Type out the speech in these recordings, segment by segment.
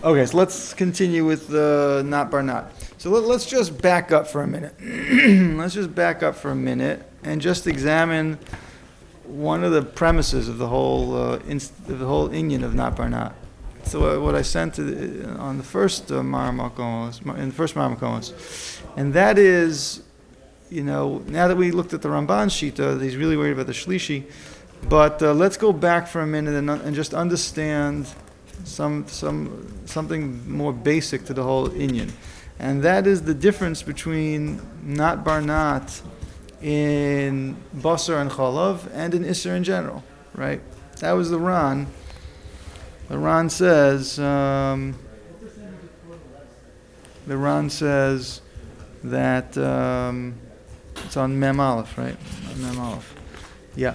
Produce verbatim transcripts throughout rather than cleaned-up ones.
Okay, so let's continue with uh, not bar not. So let, let's just back up for a minute. Let's just back up for a minute and just examine one of the premises of the whole uh, inst- of the whole inyan of not bar not. So uh, what I sent to the, uh, on the first uh, Mar Makomos, in the first Mar Makomos, and that is, you know, now that we looked at the Ramban Shita, he's really worried about the Shlishi. But uh, let's go back for a minute and, and just understand some some something more basic to the whole inyan, and that is the difference between not bar not in basar and chalav and in isser in general, right? That was the Ran. The Ran says um, the Ran says that um, it's on Mem Aleph, right? On Mem Aleph, yeah.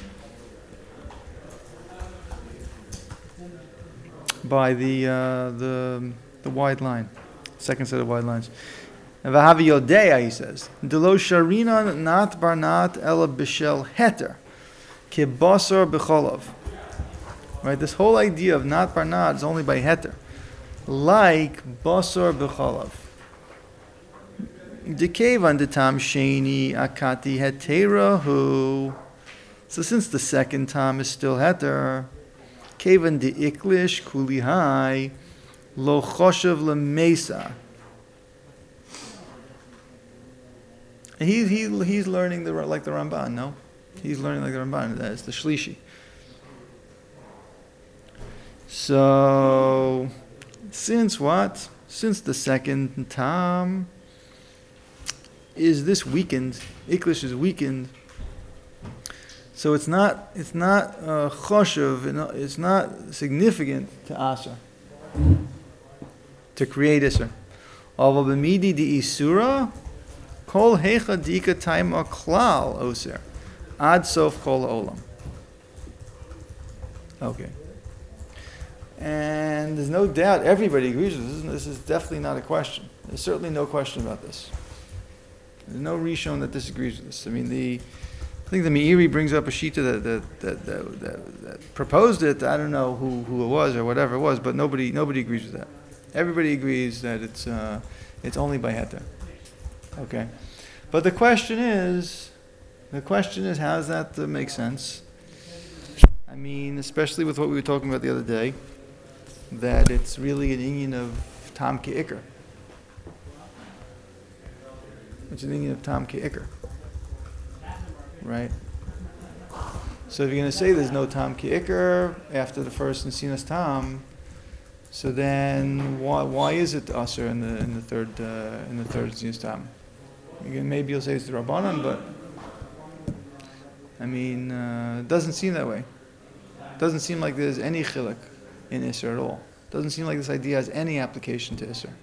By the uh, the the wide line, second set of wide lines. V'havi yodea, he says, Delo sharinan not barnat ela b'shel heter, ke basar b'cholav. Right, this whole idea of not barnat is only by heter, like basar b'cholav. Dekevan detam sheni akati heterahu. So since the second time is still heter, Kevan de iklish kulihai lo choshev lemesa. He he he's learning the like the Ramban. No, he's learning like the Ramban. That's the Shlishi. So since what? Since the second time is this weakened, iklish is weakened. So it's not it's not uh, choshev, it's not significant to Asa to create Isser. Although b'midi di isura, kol hecha dika taima klal oser, ad sof kol olam. Okay. And there's no doubt everybody agrees with this. This is definitely not a question. There's certainly no question about this. There's no Rishon that disagrees with this. I mean, the I think the Meiri brings up a shita that that, that, that, that that proposed it. I don't know who, who it was or whatever it was, but nobody nobody agrees with that. Everybody agrees that it's uh, it's only by heter. Okay, but the question is, the question is, how does that uh, make sense? I mean, especially with what we were talking about the other day, that it's really an inyan of tam ke'ikr. It's an inyan of tam ke'ikr. Right? So if you're going to say there's no tam ki'ikr after the first Nesinas tam, so then why why is it Asr in the in the third uh, in the third Nesinas tam? Again, maybe you'll say it's the Rabbanan, but I mean, uh, it doesn't seem that way. It doesn't seem like there's any chiluk in Isser at all. It doesn't seem like this idea has any application to Isser.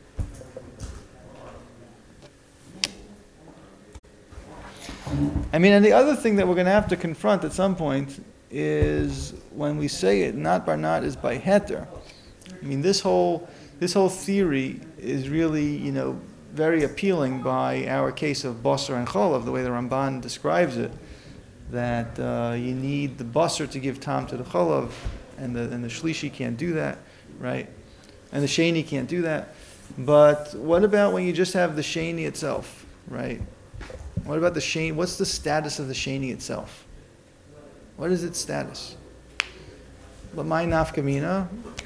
I mean, and the other thing that we're going to have to confront at some point is when we say it, not bar not is by heter. I mean, this whole this whole theory is really, you know, very appealing by our case of basar and cholav, the way the Ramban describes it, that uh, you need the basar to give tam to the cholav, and the and the shlishi can't do that, right? And the sheni can't do that. But what about when you just have the sheni itself, right? What about the sheni? What's the status of the sheni itself? What is its status? Lamai nafkamina,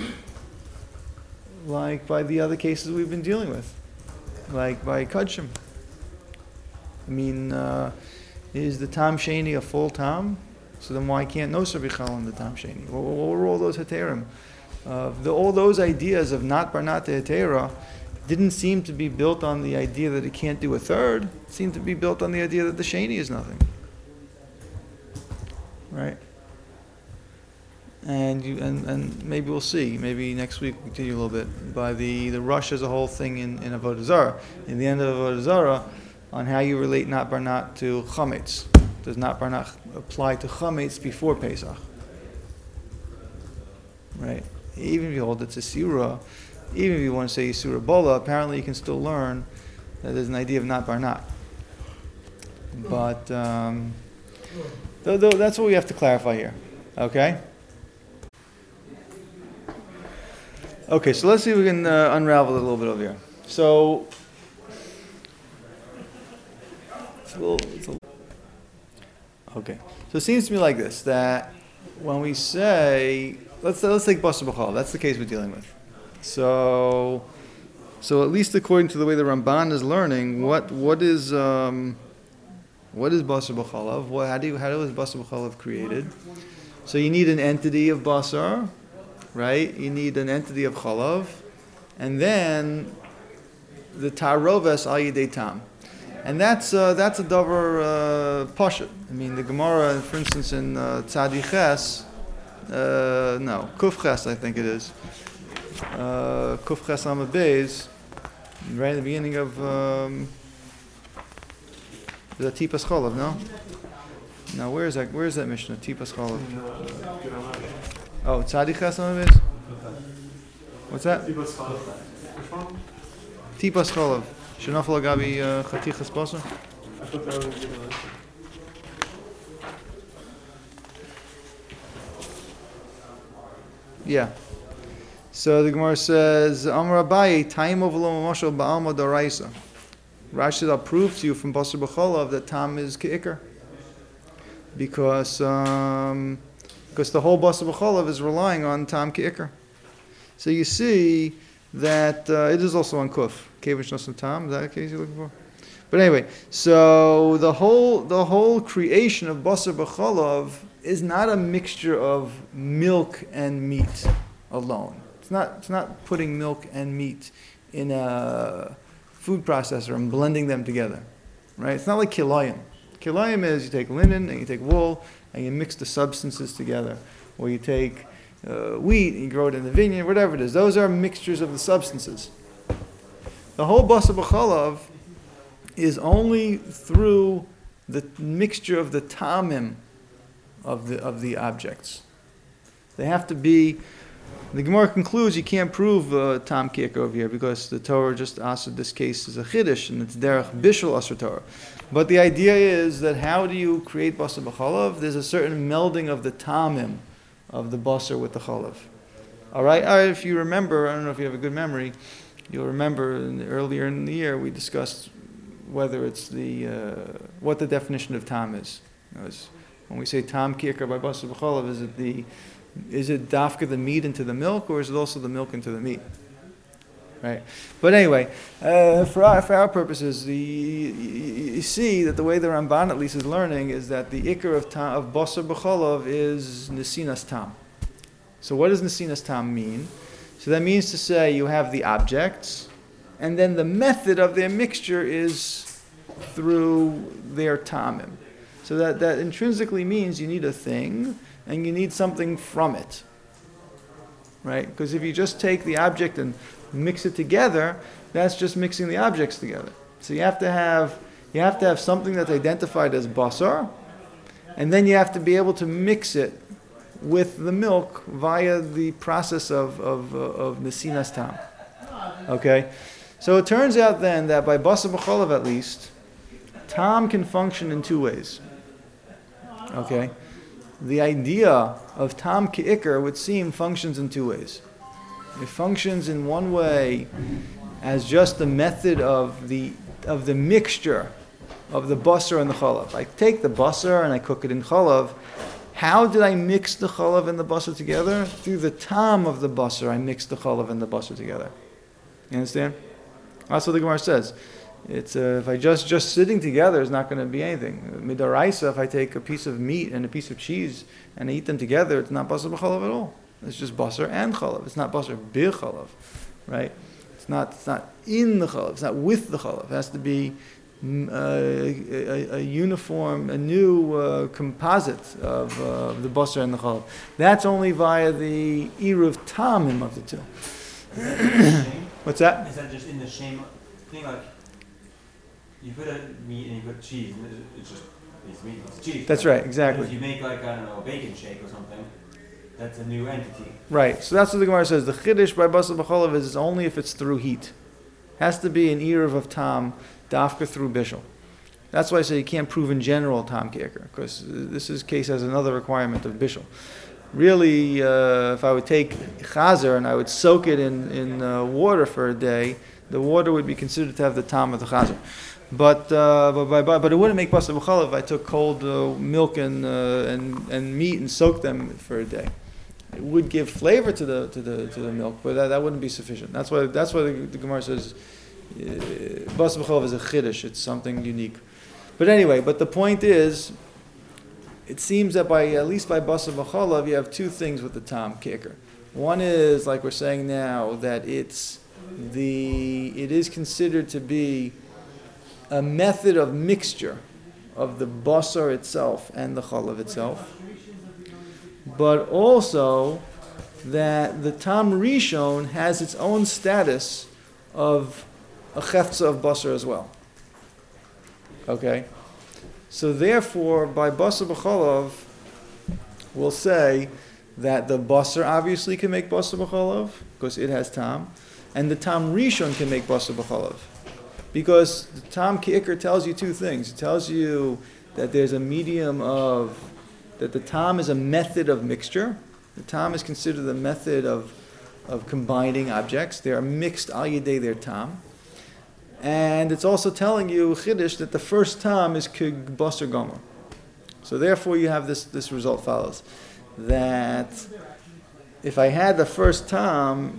like by the other cases we've been dealing with, like by kudshim. I mean, uh, is the tam sheni a full tam? So then why can't no bichal on the tam sheni? What, what were all those heterim? Uh, the, all those ideas of not barnat hetera didn't seem to be built on the idea that it can't do a third. It seemed to be built on the idea that the sheni is nothing. Right? And you and, and maybe we'll see. Maybe next week we'll continue a little bit by the, the rush as a whole thing in, in Avodah Zarah. In the end of Avodah Zarah, on how you relate not barnat to chametz. Does not barnat apply to chametz before Pesach? Right? Even if you hold it's a sirah, even if you want to say Yisura Bola, apparently you can still learn that there's an idea of not barnat. But um, though, though that's what we have to clarify here. Okay? Okay, so let's see if we can uh, unravel it a little bit over here. So, it's a little, it's a little, okay. So it seems to me like this, that when we say, let's let's take Basar B'Chalav, that's the case we're dealing with. So, so at least according to the way the Ramban is learning, what what is um, what is Basar B'Chalav? What how do you, how is Basar B'Chalav created? So you need an entity of Basar, right? You need an entity of Chalav, and then the Taroves al Yidei Tam. And that's uh, that's a davar uh, pashut. I mean, the Gemara, for instance, in uh, Tzadi Ches, uh, no, Kuf Ches, I think it is. Uh, Kuf Ches Amud Beis, right in the beginning of um, the Tipas Cholav, no? Now, where is that? Where is that Mishnah? Tipas Cholav. Oh, Tzadi Ches Amud Beis. What's that? Tipas Cholav. Which one? Tipas Cholav. Shenafal Agabi Chatichas Basar. I thought that was the other. Yeah. So the Gemara says, Amar Abaye, Taim Ovalo Mashal Ba'alma Doraisa. Rashi said, I'll prove to you from Basar B'Chalav that Tam is Ke'ikr. Because, um, because the whole Basar B'Chalav is relying on Tam Ke'ikr. So you see that uh, it is also on Kuf. Kevish Nosam Tam, is that the case you're looking for? But anyway, so the whole the whole creation of Basar B'Chalav is not a mixture of milk and meat alone. It's not it's not putting milk and meat in a food processor and blending them together. Right? It's not like kilayim. Kilayim is you take linen and you take wool and you mix the substances together. Or you take uh, wheat and you grow it in the vineyard, whatever it is. Those are mixtures of the substances. The whole Basar B'Chalav is only through the mixture of the tamim of the of the objects. They have to be. The Gemara concludes you can't prove uh, tam ki'ikr over here because the Torah just asked in this case is a chiddush and it's derech bishul asur Torah. But the idea is that how do you create Basar B'Chalav? There's a certain melding of the tamim of the basar with the chalav. All right. All right. If you remember, I don't know if you have a good memory. You'll remember in the, earlier in the year we discussed whether it's the uh, what the definition of tam is. You know, when we say tam ki'ikr by Basar B'Chalav, is it the is it dafka the meat into the milk, or is it also the milk into the meat? Right. But anyway, uh, for our for our purposes, the you, you see that the way the Ramban at least is learning is that the ikr of tam, of Basar B'Chalav is nesinas tam. So what does nesinas tam mean? So that means to say you have the objects, and then the method of their mixture is through their tamim. So that, that intrinsically means you need a thing, and you need something from it. Right? Because if you just take the object and mix it together, that's just mixing the objects together. So you have to have you have to have something that's identified as basar, and then you have to be able to mix it with the milk via the process of of, uh, of nesinas tam. Okay, so it turns out then that by Basar B'Chalav at least, tam can function in two ways. Okay, the idea of tam ki'ikr would seem functions in two ways. It functions in one way as just the method of the of the mixture of the basar and the chalav. I take the basar and I cook it in chalav. How did I mix the chalav and the basar together? Through the tam of the basar, I mixed the chalav and the basar together. You understand? That's what the Gemara says. It's uh, if I just just sitting together is not going to be anything. Midaraisa, if I take a piece of meat and a piece of cheese and I eat them together, it's not basar b'chalav at all. It's just basar and chalav. It's not basar b'chalav, right? It's not it's not in the chalav. It's not with the chalav. It has to be uh, a, a, a uniform, a new uh, composite of uh, the basar and the chalav. That's only via the eruv tamim of the two. What's that? Is that just in the same thing? Like you put a meat and you put cheese, and it's just it's meat, it's cheese. That's right, exactly. But if you make like I don't know a bacon shake or something, that's a new entity. Right. So that's what the Gemara says. The chiddush by Basar B'Chalav is only if it's through heat. Has to be an eruv of tam dafka through bishul. That's why I say you can't prove in general tam ki'ikr, because this is case has another requirement of bishul. really, uh, if I would take chazer and I would soak it in, in uh, water for a day, the water would be considered to have the tam of the chazer. But, uh, but, but, but, but it wouldn't make basar b'chalav if I took cold uh, milk and, uh, and, and meat and soaked them for a day. It would give flavor to the, to the, to the milk, but that, that wouldn't be sufficient. That's why, that's why the, the Gemara says uh, basar b'chalav is a chiddush, it's something unique. But anyway, but the point is, it seems that by, at least by basar b'chalav, you have two things with the tam kicker. One is, like we're saying now, that it's the, it is considered to be a method of mixture of the basar itself and the chalav itself, but also that the tam rishon has its own status of a cheftza of basar as well. Okay, so therefore, by basar b'chalav, we'll say that the basar obviously can make basar b'chalav because it has tam, and the tam rishon can make basar b'chalav. Because the tam ki'ikr tells you two things. It tells you that there's a medium of, that the tam is a method of mixture. The tam is considered the method of, of combining objects. They are mixed al yedei their tam. And it's also telling you, chiddush, that the first tam is kig basar gomer. So therefore you have this, this result follows. That if I had the first tam,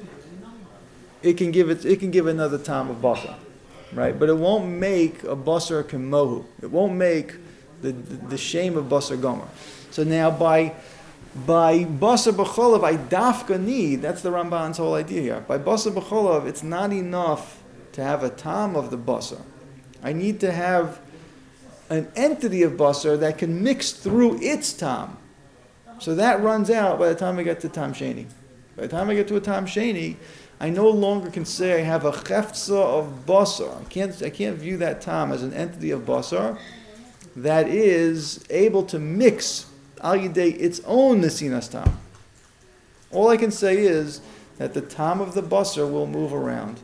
it can give it, it can give another tam of basar. Right, but it won't make a basar kemohu. It won't make the, the, the shame of basar gomer. So now by by basar b'cholav, I dafka need. That's the Ramban's whole idea here. By basar b'cholav, it's not enough to have a tam of the basar. I need to have an entity of basar that can mix through its tam. So that runs out by the time I get to tam sheni. By the time I get to a tam sheni, I no longer can say I have a cheftza of basar. I can't, I can't view that tam as an entity of basar that is able to mix al yidei its own nesinas tam. All I can say is that the tam of the basar will move around.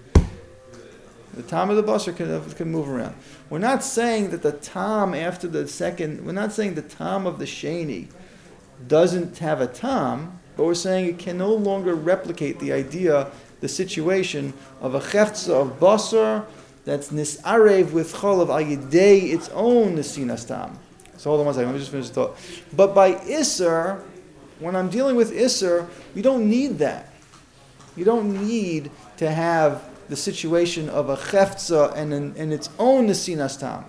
The tam of the basar can, can move around. We're not saying that the tam after the second, we're not saying the tam of the sheni doesn't have a tam, but we're saying it can no longer replicate the idea, the situation of a cheftza of basar that's nisarev with cholav al yedei its own nesinas tam. So hold on one second, let me just finish the thought. But by Isser, when I'm dealing with Isser, you don't need that. You don't need to have the situation of a cheftza and, an, and its own nesinas tam.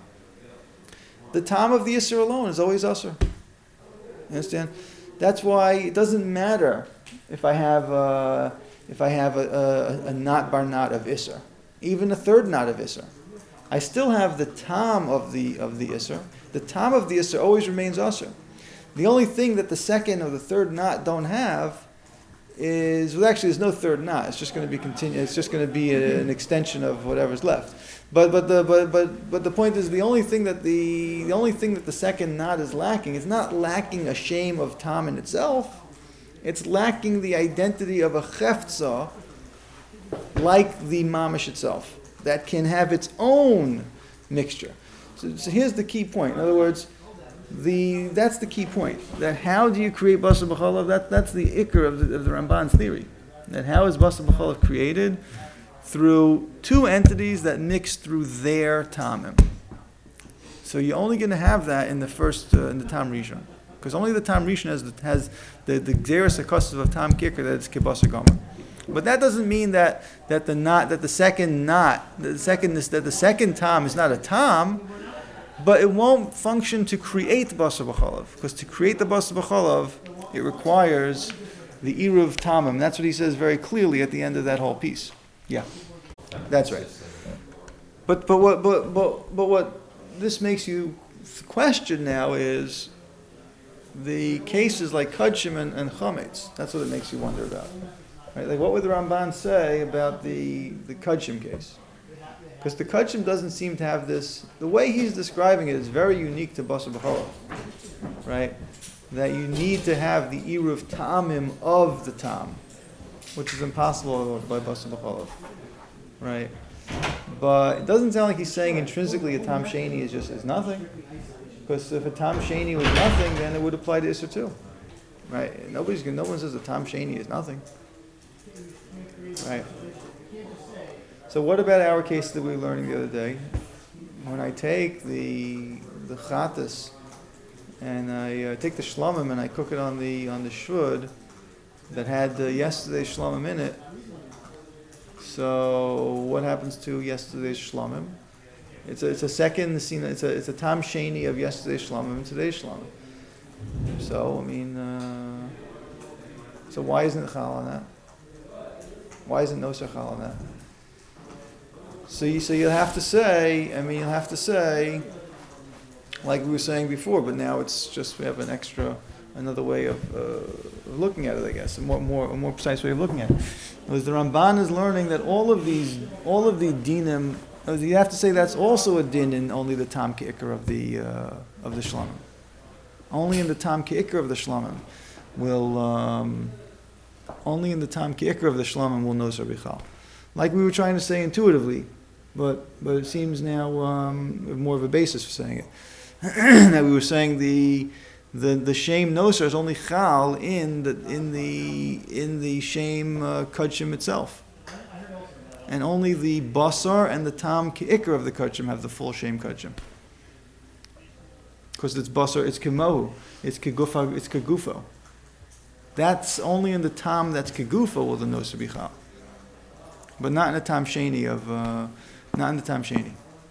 The tam of the Isser alone is always Isser. You understand? That's why it doesn't matter if I have a, if I have a, a, a not bar not of Isser, even a third not of Isser. I still have the tam of the of the Isser. The tam of the Isser always remains Isser. The only thing that the second or the third knot don't have is, well, actually, there's no third knot. It's just going to be continu- It's just going to be a, an extension of whatever's left. But but the but but but the point is, the only thing that the the only thing that the second knot is lacking is not lacking a shame of tam in itself. It's lacking the identity of a cheftza, like the mamish itself, that can have its own mixture. So, so here's the key point. In other words, the that's the key point. That how do you create basar b'cholav? That that's the ikar of the, of the Ramban's theory. That how is basar b'cholav created? Through two entities that mix through their tamim. So you're only going to have that in the first uh, in the tam rishon, because only the tam rishon has the, has the the gzeras hakosov of tam kicker that it's kibasar gomer. But that doesn't mean that that the knot that the second knot the second that the second tam is not a tam, but it won't function to create basar b'cholav, because to create the basar b'cholav it requires the iruv tamim. That's what he says very clearly at the end of that whole piece. Yeah, that's right. But but what but but but what this makes you question now is the cases like kudshim and, and chametz. That's what it makes you wonder about. Right? Like, what would the Ramban say about the the kudshim case? Because the kudshim doesn't seem to have this. The way he's describing it is very unique to basar b'cholav, right? That you need to have the iruv tamim of the tam, which is impossible by basar b'cholav, right? But it doesn't sound like he's saying intrinsically a tam sheni is just is nothing, because if a tam sheni was nothing, then it would apply to Isser too. right? Nobody's gonna, no one says the Tam Sheni is nothing, right? So what about our case that we were learning the other day? When I take the the chatas and I uh, take the shlamim and I cook it on the on the shvud that had uh, yesterday's shlamim in it. So what happens to yesterday's shlamim? It's a it's a second it's a it's a tam sheni of yesterday's shlamim and today's shlamim. So I mean, uh, so why isn't it chal on that? Why isn't no chal on that? So you so you'll have to say, I mean, you'll have to say, like we were saying before, but now it's just we have an extra, another way of, uh, of looking at it, I guess, a more more a more precise way of looking at it. Because the Ramban is learning that all of these, all of the dinim, you have to say that's also a din in only the tam ke'ikr of the uh, of the shlamim. Only in the tam ke'ikr of the shlamim will um, only in the tam ke'ikr of the shlamim will noser bichal. Like we were trying to say intuitively, but but it seems now um, we have more of a basis for saying it. That we were saying the the the shame noser is only chal in the in the in the shame uh, kudshim itself, and only the basar and the tam ke'ikr of the kudshim have the full shame kudshim. Because it's basar, it's kemohu, it's kegufa, it's kegufo. That's only in the tam that's kegufo will the noser be chal. But not in the tam sheni of, uh, not in the tam sheni.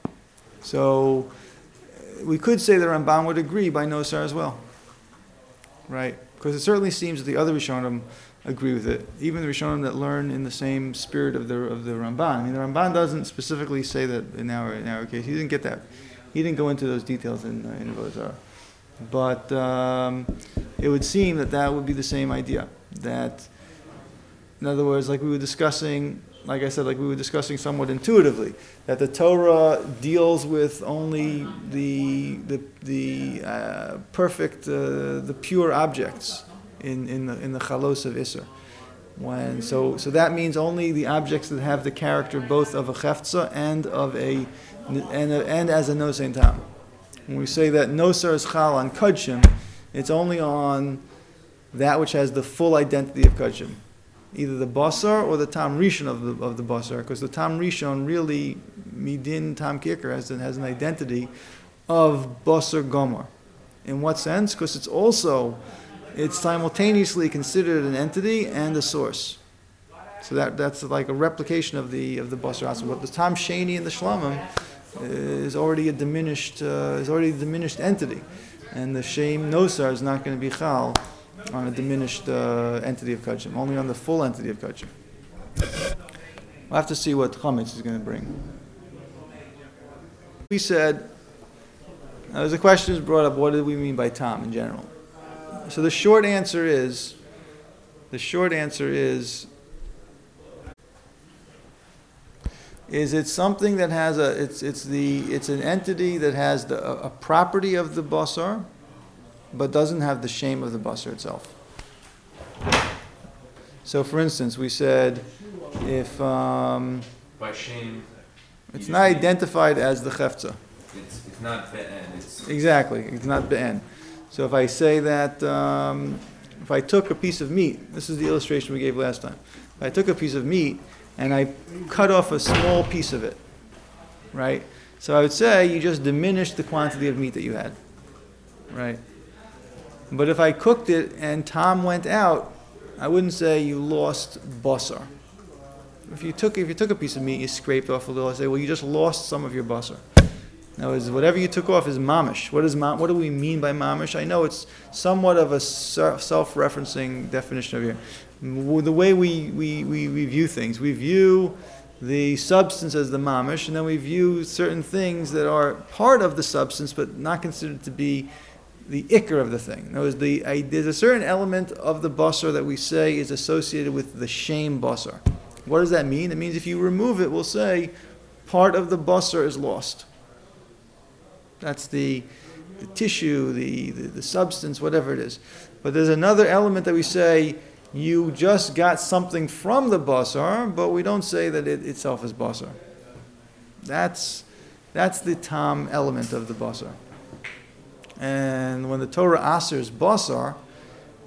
So uh, we could say the Ramban would agree by nosar as well, right? Because it certainly seems that the other Rishonim agree with it, even the Rishonim that learn in the same spirit of the of the Ramban. I mean, the Ramban doesn't specifically say that in our in our case. He didn't get that. He didn't go into those details in uh, in Avodah Zarah. But um, it would seem that that would be the same idea. That, in other words, like we were discussing. Like I said, like we were discussing somewhat intuitively, that the Torah deals with only the the the uh, perfect, uh, the pure objects in in the in the chalos of Isser. When so so that means only the objects that have the character both of a chefza and of a and a, and as a nosein tam. When we say that nosar is chal on kudshim, it's only on that which has the full identity of kudshim. Either the basar or the tam rishon of the of the basar, because the tam rishon really midin tam kicker has has an identity of basar gomer. In what sense? Because it's also it's simultaneously considered an entity and a source. So that that's like a replication of the of the basar asma. But the tam sheni in the shlamim is already a diminished uh, is already a diminished entity, and the shame nosar is not going to be chal on a diminished uh, entity of kudshim, only on the full entity of kudshim. We'll have to see what chametz is going to bring. We said, now there's a question brought up, what do we mean by tam in general? So the short answer is, the short answer is, is it's something that has a, it's it's the, it's an entity that has the, a, a property of the basar, but doesn't have the shame of the basar itself. So, for instance, we said if um, by shame, it's not identified as the chefza. It's it's not be'en. It's Exactly, it's not be'en. So if I say that, um, if I took a piece of meat, this is the illustration we gave last time. If I took a piece of meat and I cut off a small piece of it, right? So I would say you just diminished the quantity of meat that you had, right? But if I cooked it and tam went out, I wouldn't say you lost basar. If you took if you took a piece of meat, you scraped off a little, I say, well, you just lost some of your basar. Now, is whatever you took off is mamish. What is ma- What do we mean by mamish? I know it's somewhat of a self-referencing definition of here. The way we, we, we, we view things, we view the substance as the mamish, and then we view certain things that are part of the substance but not considered to be the ikr of the thing. In other words, the, I, there's a certain element of the basar that we say is associated with the shame basar. What does that mean? It means if you remove it, we'll say part of the basar is lost. That's the, the tissue, the, the, the substance, whatever it is. But there's another element that we say you just got something from the basar, but we don't say that it itself is basar. That's, that's the tam element of the basar. And when the Torah asers basar,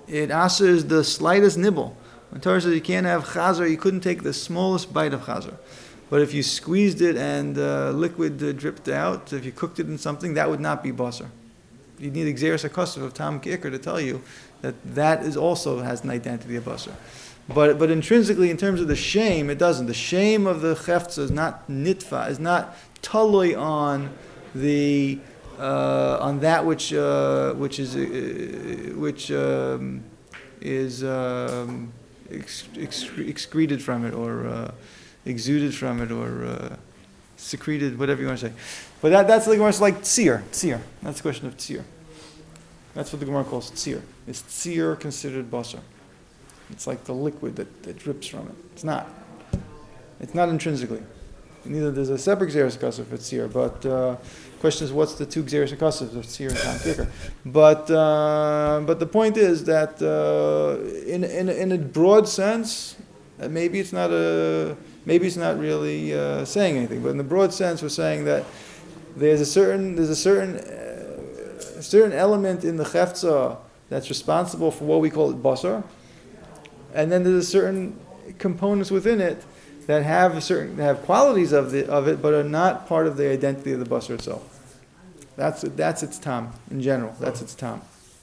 it asers the slightest nibble. When Torah says you can't have chazer, you couldn't take the smallest bite of chazer. But if you squeezed it and uh, liquid uh, dripped out, if you cooked it in something, that would not be basar. You need Xeris HaKosov of Tam Ki'ikr to tell you that that is also has an identity of basar. But but intrinsically, in terms of the shame, it doesn't. The shame of the chefza is not nitfa, is not taloi on the uh, on that which uh, which is uh, which um, is um, ex- ex- excreted from it or uh, exuded from it or uh, secreted, whatever you want to say. But that that's the Gemara like tzir, tzir. That's the question of tzir. That's what the Gemara calls tzir. Is tzir considered basar? It's like the liquid that, that drips from it. It's not. It's not intrinsically. Neither there's a separate Xeris HaKosov for tzir, but uh, the question is what's the two Xeris HaKosovs of tzir and Tam Ki'ikr? But uh, but the point is that uh, in in in a broad sense, uh, maybe it's not a maybe it's not really uh, saying anything. But in the broad sense, we're saying that there's a certain there's a certain uh, a certain element in the chefza that's responsible for what we call it basar. And then there's certain components within it that have certain have qualities of the of it, but are not part of the identity of the basar itself. That's that's its tam in general. That's its tam.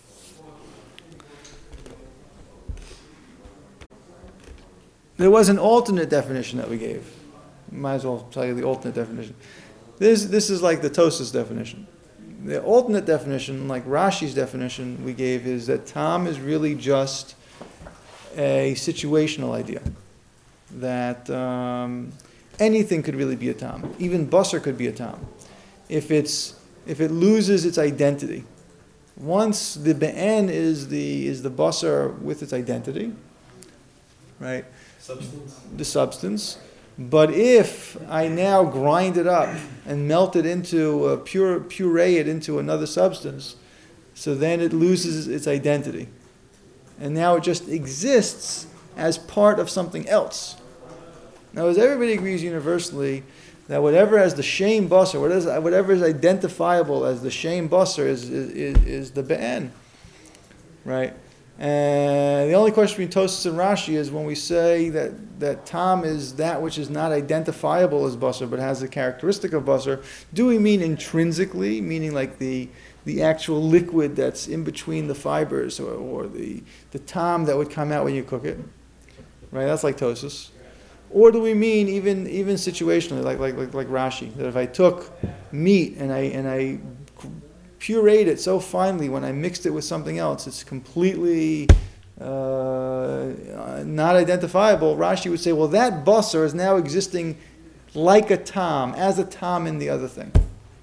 There was an alternate definition that we gave. Might as well tell you the alternate definition. This this is like the Tosas definition. The alternate definition, like Rashi's definition we gave, is that tam is really just a situational idea, that um, anything could really be a tam. Even basar could be a tam. If it's if it loses its identity, once the be'en is the is the basar with its identity, right? Substance. The substance. But if I now grind it up and melt it into uh, pure puree it into another substance, so then it loses its identity. And now it just exists as part of something else. Now, as everybody agrees universally that whatever has the shame basar, whatever, whatever is identifiable as the shame basar is, is, is the be'en, right? And the only question between Tosas and Rashi is when we say that, that tam is that which is not identifiable as basar but has the characteristic of basar, do we mean intrinsically, meaning like the the actual liquid that's in between the fibers, or, or the, the tam that would come out when you cook it, right? That's like Tosas. Or do we mean even even situationally, like like like, like Rashi, that if I took meat and I and I pureed it so finely when I mixed it with something else, it's completely uh, not identifiable. Rashi would say, well, that basar is now existing like a tam, as a tam in the other thing.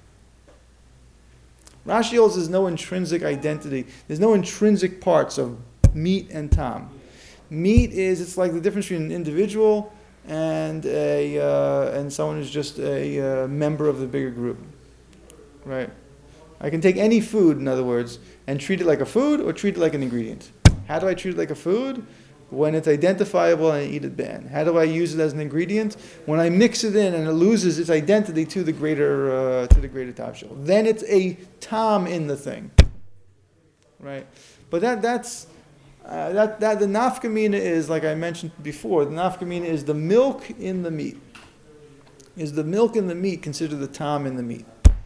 Rashi holds there's no intrinsic identity. There's no intrinsic parts of meat and tam. Meat is, it's like the difference between an individual and a uh, and someone who's just a uh, member of the bigger group, right? I can take any food, in other words, and treat it like a food or treat it like an ingredient. How do I treat it like a food? When it's identifiable and I eat it ban. How do I use it as an ingredient? When I mix it in and it loses its identity to the greater uh, to the greater tafshil. Then it's a tam in the thing, right? But that that's uh, that that the nafkamina is, like I mentioned before. The nafkamina is the milk in the meat. Is the milk in the meat considered the tam in the meat?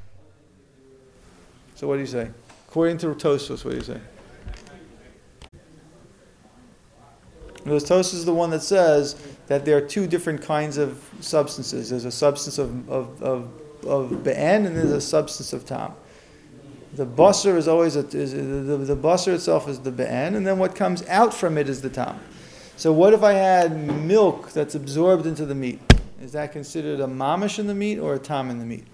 So what do you say? According to Tosfos, what do you say? Because Tosfos is the one that says that there are two different kinds of substances. There's a substance of of of, of be'en and there's a substance of tam. The basar is always a, is, the, the basar itself is the be'en, and then what comes out from it is the tam. So what if I had milk that's absorbed into the meat? Is that considered a mamish in the meat or a tam in the meat?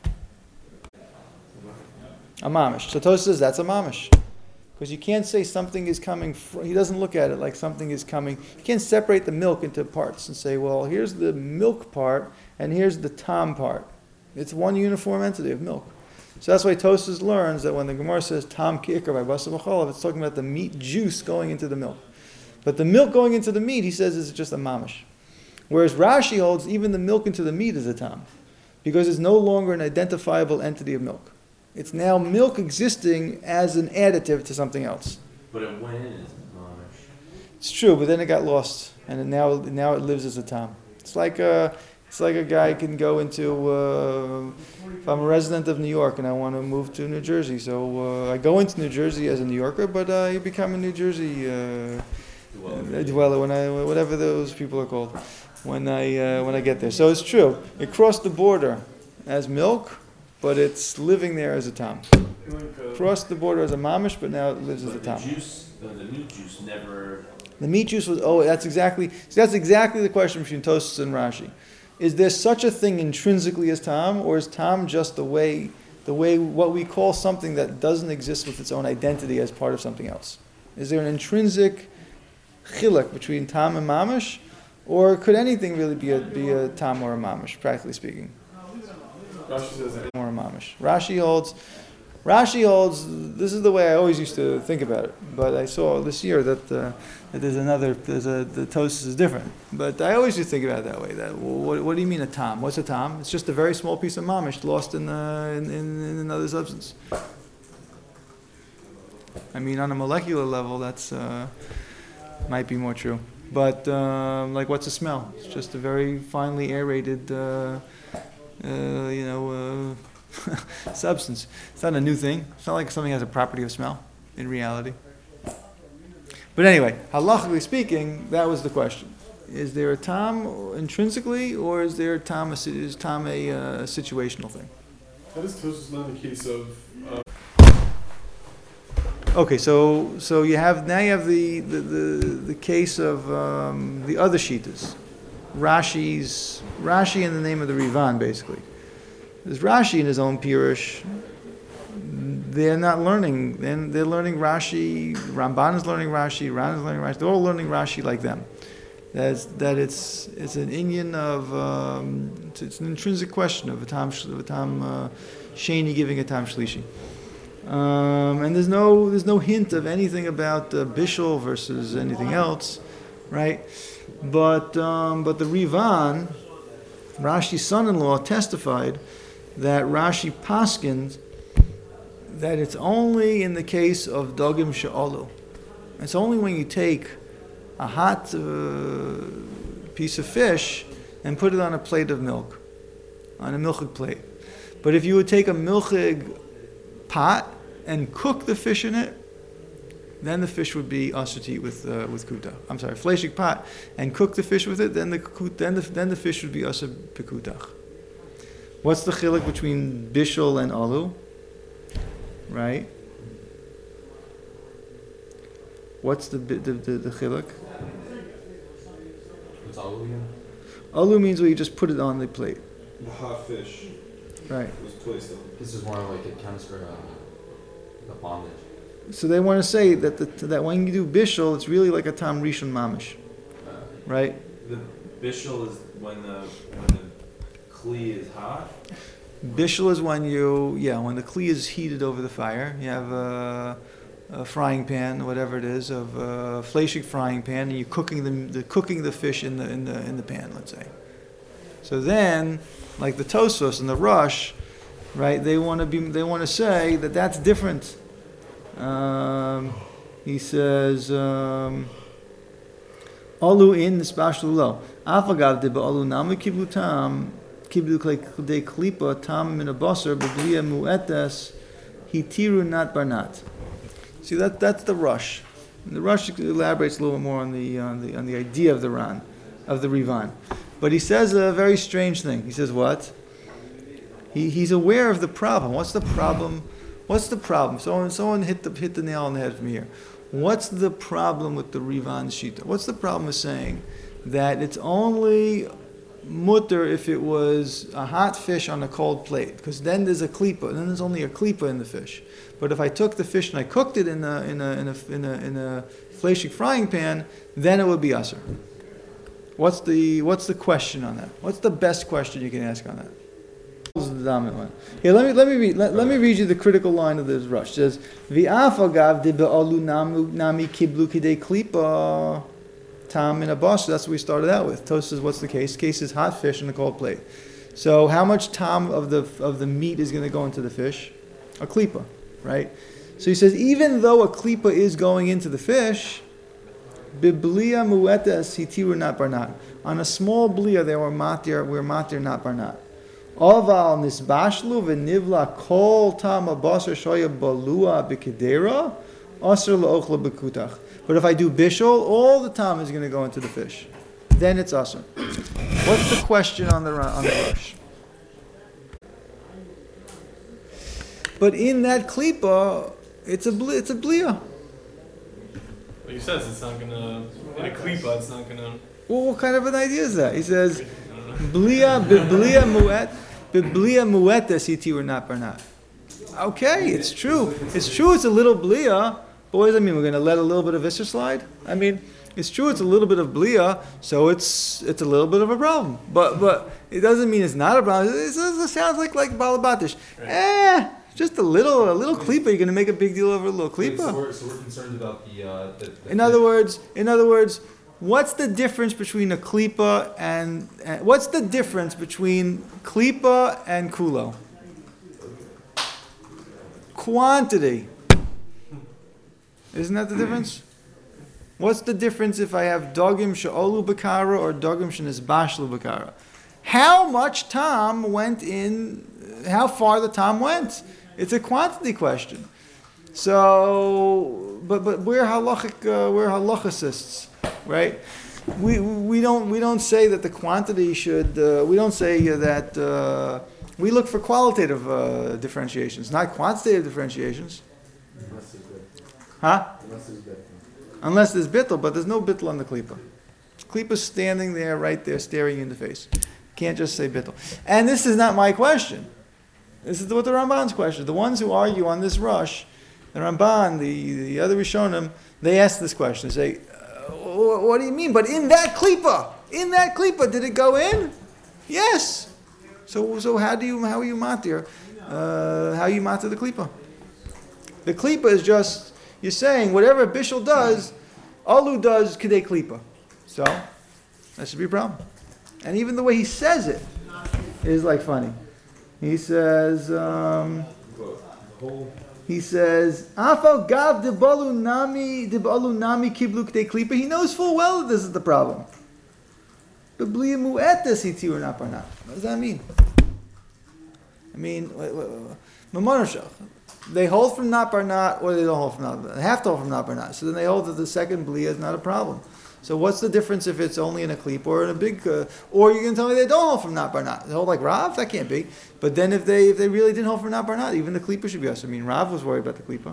A mamish. So Tosfos says that's a mamish. Because you can't say something is coming, from, he doesn't look at it like something is coming. You can't separate the milk into parts and say, well, here's the milk part and here's the tam part. It's one uniform entity of milk. So that's why Tosfos learns that when the Gemara says tam ki'ikr by basar v'cholav, it's talking about the meat juice going into the milk. But the milk going into the meat, he says, is just a mamish. Whereas Rashi holds even the milk into the meat is a tam. Because it's no longer an identifiable entity of milk. It's now milk existing as an additive to something else. But it went in as mamish. It's true, but then it got lost, and it now now it lives as a tam. It's like a it's like a guy can go into. Uh, if I'm a resident of New York and I want to move to New Jersey, so uh, I go into New Jersey as a New Yorker, but uh, you become a New Jersey uh, dweller. dweller when I whatever those people are called when I uh, when I get there. So it's true. It crossed the border as milk, but it's living there as a tam. Crossed the border as a mamish, but now it lives as a But tam. the juice, the, the meat juice never. The meat juice was, oh, that's exactly, see, that's exactly the question between Tosfos and Rashi. Is there such a thing intrinsically as tam, or is tam just the way, the way, what we call something that doesn't exist with its own identity as part of something else? Is there an intrinsic chiluk between tam and mamish, or could anything really be a, be a tam or a mamish, practically speaking? Rashi says that. Or a mamish. Rashi holds, Rashi holds, this is the way I always used to think about it, but I saw this year that, uh, that there's another, there's a, the Tosfos is different. But I always used to think about it that way, that, well, what, what do you mean a tam? What's a tam? It's just a very small piece of mamish lost in, uh, in, in, in another substance. I mean, on a molecular level, that's, uh, might be more true. But, um, like, what's a smell? It's just a very finely aerated, uh, uh, you know, uh, substance. It's not a new thing. It's not like something has a property of smell in reality. But anyway, halachically speaking, that was the question. Is there a tam intrinsically, or is there a tam a, is tam a uh, situational thing? That is Tosfos not in the case of. Uh, Okay, so so you have now you have the the, the, the case of um, the other shitas, Rashi's Rashi in the name of the Rivan basically. There's Rashi in his own Pirush. They're not learning. They're, they're learning Rashi. Ramban is learning Rashi. Ran is learning Rashi. They're all learning Rashi like them. That's that it's it's an Indian of um, it's, it's an intrinsic question of a tam of a tam uh, sheni giving a tam shlishi. Um, and there's no there's no hint of anything about uh, Bishul versus anything else, right? But um, but the Rivan, Rashi's son-in-law, testified that Rashi paskined that it's only in the case of dogim she'alu. It's only when you take a hot uh, piece of fish and put it on a plate of milk, on a milchig plate. But if you would take a milchig pot and cook the fish in it, then the fish would be usher to eat with uh, with kuta. I'm sorry, fleshig pot, and cook the fish with it. Then the then the then the fish would be usher bekutach. What's the chiluk between bishul and alu? Right. What's the the the, the chiluk? What's alu again? Alu means where you just put it on the plate. the hot fish Right. was placed on. This is more like it counts for uh, the bondage. So they want to say that the, that when you do bishul, it's really like a tam rishon mamish, Uh, right? the bishul is when the when the kli is hot. Bishul is when you, yeah, when the kli is heated over the fire. You have a, a frying pan, whatever it is, of a fleshig frying pan, and you're cooking the, the cooking the fish in the in the in the pan, let's say. So then, like the Tosfos and the Rush, right? They want to be, they want to say that that's different. Um, he says, um, "Alu in nispashlu lo. Afagav de ba'alu namu kiblu tam." Kiblu de klipa tam min abasar b'bliya mu'etes hitiru nat barnat. See that that's the Rush. And the Rush elaborates a little more on the on the on the idea of the Ran, of the Rivan. But he says a very strange thing. He says what? He he's aware of the problem. What's the problem? What's the problem? Someone someone hit the hit the nail on the head from here. What's the problem with the Rivan Shita? What's the problem with saying that it's only mutter if it was a hot fish on a cold plate, because then there's a klipa, then there's only a klipa in the fish. But if I took the fish and I cooked it in a in a in a in a, in a fleshig frying pan, then it would be aser. What's the what's the question on that? What's the best question you can ask on that? This is the dominant one. Here, let me let me read let, let me read you the critical line of this Rush. It says V'afagav de be'alu namu nami kiblu kidei klipa. Tam in a bus, that's what we started out with. Toast says, what's the case? Case is hot fish in a cold plate. So how much tam of the of the meat is going to go into the fish? A klipa, right? So he says, even though a klipa is going into the fish, Biblia muetas hitiru not barnat. On a small blia, they were matir, we were matir not barnat. Oval nisbashlu v'nivla kol tam abasar shoya balua b'kedera asr la'ochla b'kutach. But if I do bishul, all the tam is going to go into the fish. Then it's asr. What's the question on the on the rush? But in that klipa, it's a bli, it's a blia. Like he says, it's not gonna, in a klipa, it's not gonna, Well, what kind of an idea is that? He says, I don't know. blia biblia muet biblia muetas hitiru not barnat. Okay, it's true. It's true. It's a little blia. But what does that mean? We're going to let a little bit of viscer slide? I mean, it's true. It's a little bit of blia, so it's it's a little bit of a problem. But but it doesn't mean it's not a problem. It, it sounds like like balabatish. Right. Eh, just a little a little klipa. You're going to make a big deal over a little Wait, so, klipa. we're, so we're concerned about the, uh, the, the In other words, in other words, what's the difference between a klipa and, and what's the difference between klipa and kulo? Quantity. Isn't that the difference? What's the difference if I have dogim she'olu bakara or dogim she'nizbashlu bakara? How much tam went in, how far the tam went? It's a quantity question. So, but but we're halachic, uh, we're halachicists, right? We we don't we don't say that the quantity should. Uh, we don't say that uh, we look for qualitative uh, differentiations, not quantitative differentiations, Unless there's bit. huh? Unless there's bit. Unless there's bittul, but there's no bittul on the klipa. Klipa's standing there, right there, staring you in the face. Can't just say bittul. And this is not my question. This is what the Ramban's question. The ones who argue on this rush, the Ramban, the, the other Rishonim, they ask this question. They say, uh, what do you mean? But in that klipa, in that klipa, did it go in? Yes. So so how do you how are you matir? Uh, how you matir the klipa? The klipa is just, you're saying whatever Bishul does, Alu does Kedei klipa. So that should be a problem. And even the way he says it is like funny. He says, um, he says, Afal gav debalu nami debalu nami kiblu Kedei klipa. He knows full well that this is the problem. Biblia mu'etes hitiru not barnat. What does that mean? I mean, Mamonashach. They hold from not barnat, or they don't hold from not barnat. They have to hold from not barnat. So then they hold that the second blia is not a problem. So what's the difference if it's only in a klip or in a big? Uh, or you can tell me they don't hold from not barnat. They hold like Rav. That can't be. But then if they if they really didn't hold from not barnat, even the klipa should be us. I mean, Rav was worried about the klipa.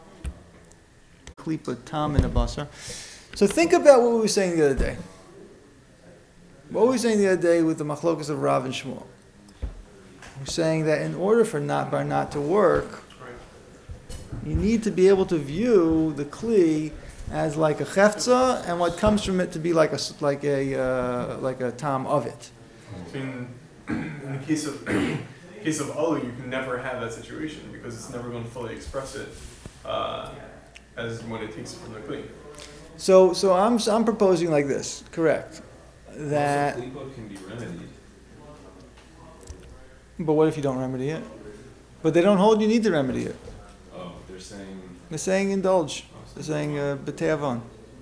Klipa tam in a basar. So think about what we were saying the other day. What were we saying the other day with the machlokas of Rav and Shmuel? We're saying that in order for not barnat to work, you need to be able to view the kli as like a chefza, and what comes from it to be like a like a uh, like a tam of it. So in, in the case of in the case of Alu, you can never have that situation because it's never going to fully express it uh, as when it takes it from the kli. So so I'm I'm proposing like this, correct? That. Also, klipa can be remedied. But what if you don't remedy it? But they don't hold you need to remedy it. Oh, they're saying. They're saying indulge. They're saying uh, b'tei avon.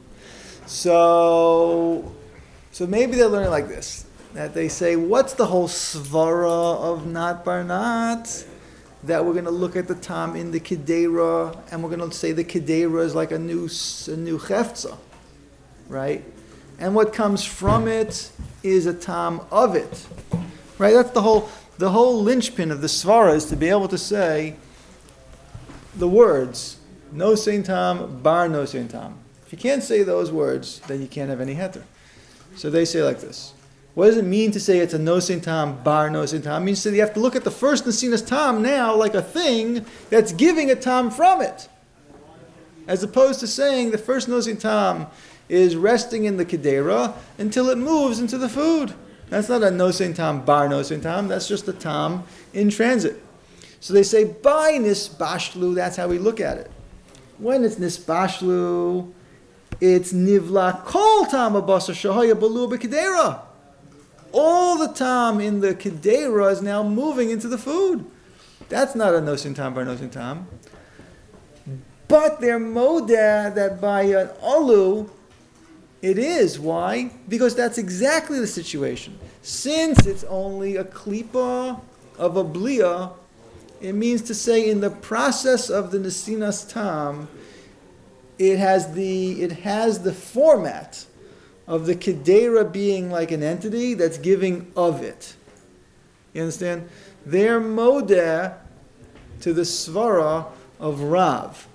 So, so maybe they're learning like this. That they say, what's the whole svara of not barnat? That we're going to look at the tam in the kedera, and we're going to say the kedera is like a new a new chefza, right? And what comes from it is a tam of it, right? That's the whole the whole linchpin of the svara, is to be able to say the words no sein tam, bar no sein tam. If you can't say those words, then you can't have any heter. So they say like this. What does it mean to say it's a no sein tam, bar no sein tam? It means that you have to look at the first nesinas tam now like a thing that's giving a tam from it. As opposed to saying the first no sein tam is resting in the kedera until it moves into the food. That's not a no sein tam, bar no sein tam. That's just a tam in transit. So they say by nisbashlu, that's how we look at it. When it's nisbashlu, it's nivla kol tam abasa shahaya balu b'kedera. All the tam in the kedera is now moving into the food. That's not a no sein tam, bar no sein tam. But they're moda that by an alu, It is. Why? Because that's exactly the situation. Since it's only a klipa of a blia, it means to say in the process of the nesinas tam, it has the it has the format of the kedera being like an entity that's giving of it. You understand? They're modeh to the svara of Rav,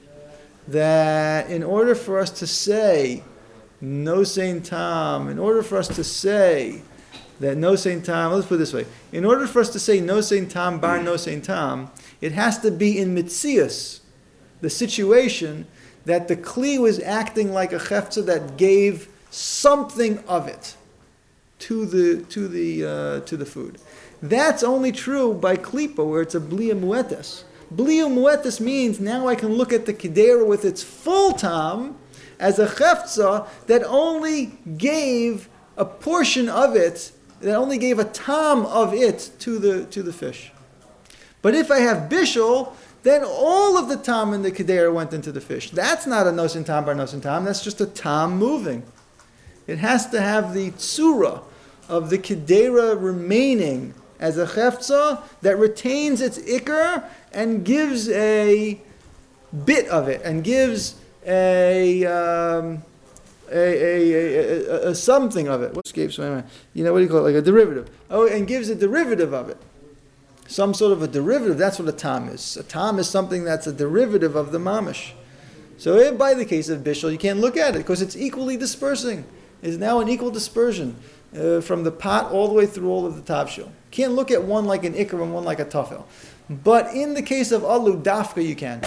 that in order for us to say no sein tam, in order for us to say that no sein tam, let's put it this way, in order for us to say no sein tam bar no sein tam, it has to be in mitzias, the situation that the kli was acting like a chefza that gave something of it to the to the uh, to the food. That's only true by klipa, where it's a blia muetes. Blia muetes means now I can look at the kedera with its full tam as a chefza that only gave a portion of it, that only gave a tam of it to the to the fish. But if I have bishul, then all of the tam in the kedera went into the fish. That's not a nosin tam bar nosin tam. That's just a tam moving. It has to have the tsura of the kedera remaining as a chefza that retains its ikr and gives a bit of it and gives a um, a, a, a, a, a something of it. What escapes my mind? You know, what do you call it? Like a derivative. Oh, and gives a derivative of it. Some sort of a derivative. That's what a tam is. A tam is something that's a derivative of the mamish. So if by the case of bishul, you can't look at it because it's equally dispersing. It's now an equal dispersion uh, from the pot all the way through all of the tavshil. Can't look at one like an ikr and one like a tafel. But in the case of alu dafka, you can.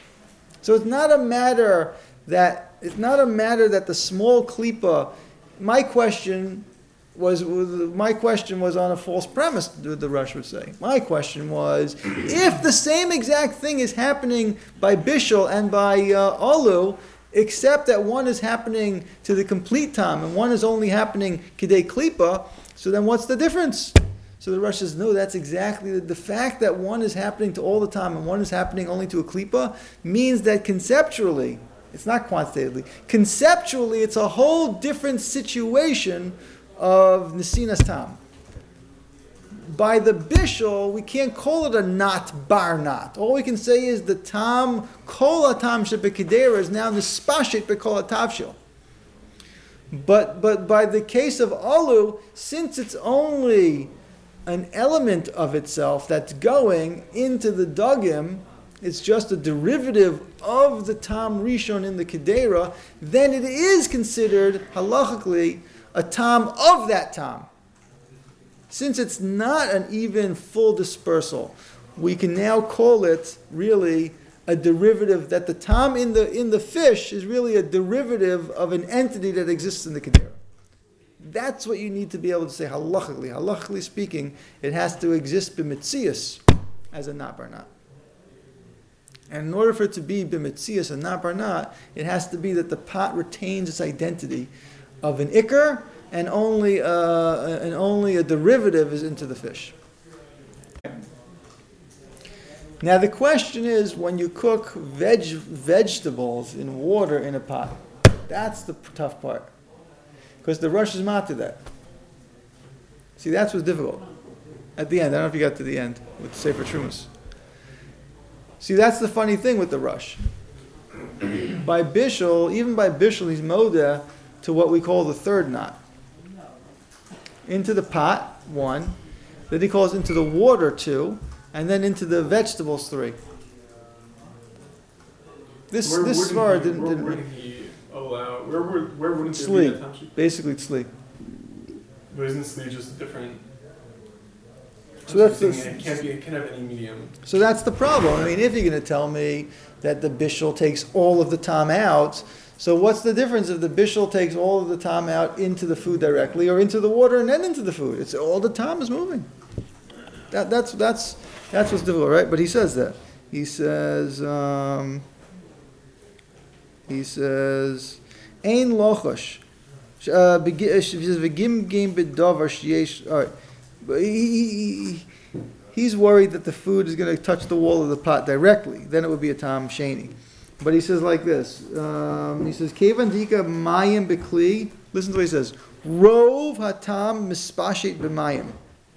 So it's not a matter that it's not a matter that the small klipa. My question was my question was on a false premise. The Rush would say. My question was if the same exact thing is happening by bishul and by uh, alu, except that one is happening to the complete time and one is only happening kidei klipa. So then what's the difference? So the Rush says, no, that's exactly the, the fact that one is happening to all the time and one is happening only to a klipa means that conceptually, it's not quantitatively, conceptually it's a whole different situation of nesinas tam. By the bishul, we can't call it a not bar not. All we can say is the tam kol tam shebekidera is now nispashet bekol tavshil. But but by the case of alu, since it's only an element of itself that's going into the dagim, it's just a derivative of the tam rishon in the kedera, then it is considered halachically a tam of that tam. Since it's not an even full dispersal, we can now call it really a derivative, that the tam in the in the fish is really a derivative of an entity that exists in the kedera. That's what you need to be able to say halachically. Halachically speaking, it has to exist b'mitzias as a not bar not. And in order for it to be b'mitzias and not bar not, it has to be that the pot retains its identity of an ikr and only uh, and only a derivative is into the fish. Now the question is, when you cook veg vegetables in water in a pot, that's the tough part. Because the Rush is mat to that. See, that's what's difficult. At the end, I don't know if you got to the end with Sefer Trumas. See, that's the funny thing with the Rush. By bishul, even by bishul, he's modeh to what we call the third knot. Into the pot, one. Then he calls into the water, two. And then into the vegetables, three. This Where this wouldn't svar he- didn't where didn't. wouldn't he allow? Where would where wouldn't there be that Tzli, tamshik? basically tzli. But isn't tzli just a different? So that's I'm the- saying it can't be. It can't have any medium. So that's the problem. I mean, if you're going to tell me that the bishul takes all of the tam out, so what's the difference if the bishul takes all of the tam out into the food directly or into the water and then into the food? It's all the tam is moving. That, that's that's that's what's difficult, right? But he says that. He says um, he says ein lochash. Uh, begi- uh, He says v'gim game b'davar sheyesh. All right, but he, he, he he's worried that the food is going to touch the wall of the pot directly. Then it would be a tam sheni. But he says like this. Um, he says, Kevan dika mayim bekli. Listen to what he says. Rov hatam mispashet b'mayim.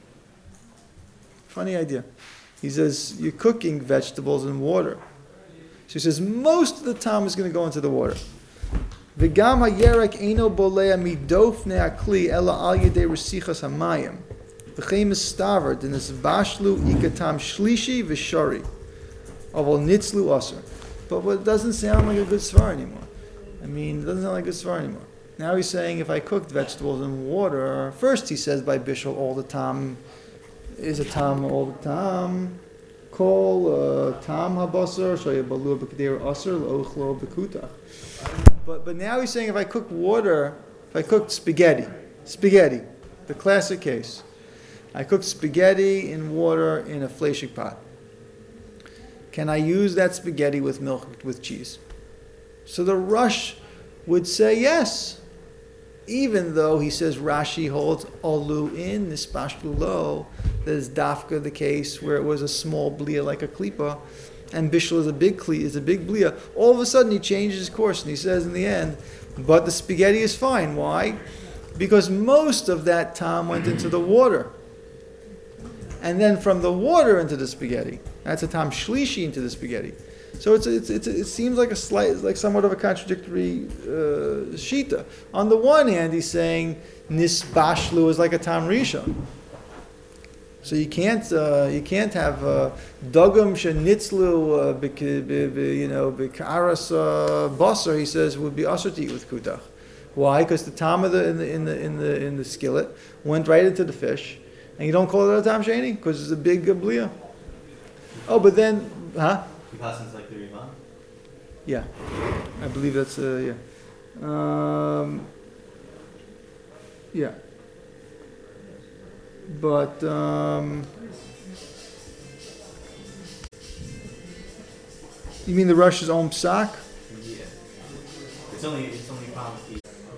Funny idea. He says, you're cooking vegetables in water. So he says, most of the time is going to go into the water. V'gam hayerek eino bolea midofne akli ela al yedei resichas hamayim. V'chein mistaver dinis bashlu ikatam shlishi v'shari. Avol nitzlu aser. But what it doesn't sound like a good svar anymore. I mean, it doesn't sound like a good svar anymore. Now he's saying if I cooked vegetables in water, first he says by bishul all the time is a tam all the time. Kol tam habasar shayabalu b'keder aser l'ochlo b'kutach. But but now he's saying if I cook water, if I cooked spaghetti, spaghetti, the classic case. I cooked spaghetti in water in a fleshik pot. Can I use that spaghetti with milk, with cheese? So the Rush would say yes, even though he says Rashi holds olu in nispashlu lo. There's dafka the case where it was a small blia like a klipa, and bishul is a big kli is a big blia. All of a sudden he changes his course and he says in the end, but the spaghetti is fine. Why? Because most of that time went into the water, and then from the water into the spaghetti. That's a tam shlishi into the spaghetti. So it's, it's, it's, it seems like a slight, like somewhat of a contradictory uh, shita. On the one hand, he's saying nisbashlu is like a tam rishon. So you can't uh, you can't have dogam shenitzlu uh, you know bikaras basar. He says would be usher to eat with kutach. Why? Because the tam of the in the in the in the in the skillet went right into the fish, and you don't call it a tam sheni because it's a big uh, blia. Oh, but then, huh? Kipasin's like the Rivan? Yeah, I believe that's uh, yeah, um, yeah. But um, you mean the Russia's own psak? Yeah. It's only it's only promised.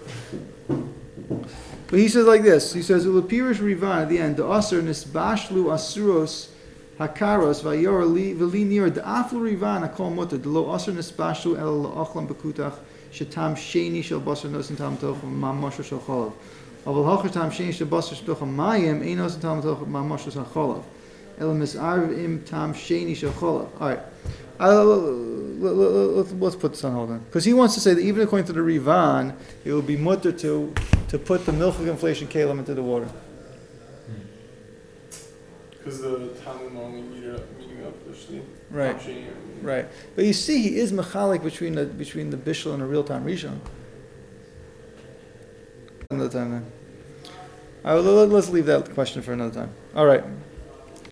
But he says like this. He says ulapirish rivan at the end. The aser nisbashlu asuros hakaros vayor li velinir the aflu rivan akol mutter the lo aser nisbashlu el lo achlam bekutach shetam sheni shel basar nosin tam toch mamosher shel cholav. Aval hocher tam sheni shel basar shel toch mayim ein nosin tam toch mamosher shel cholav. El misarv im tam sheni shel cholav. All right. Uh, let's, let's put this on hold on. Because he wants to say that even according to the Rivan, it would be mutter to to put the milk of inflation kalim into the water. Because the Talmud only meeting up, meeting up the Right. Right. But you see, he is mechalik between the between the bishul and the real time rishon. Another time then. All right, let's leave that question for another time. All right.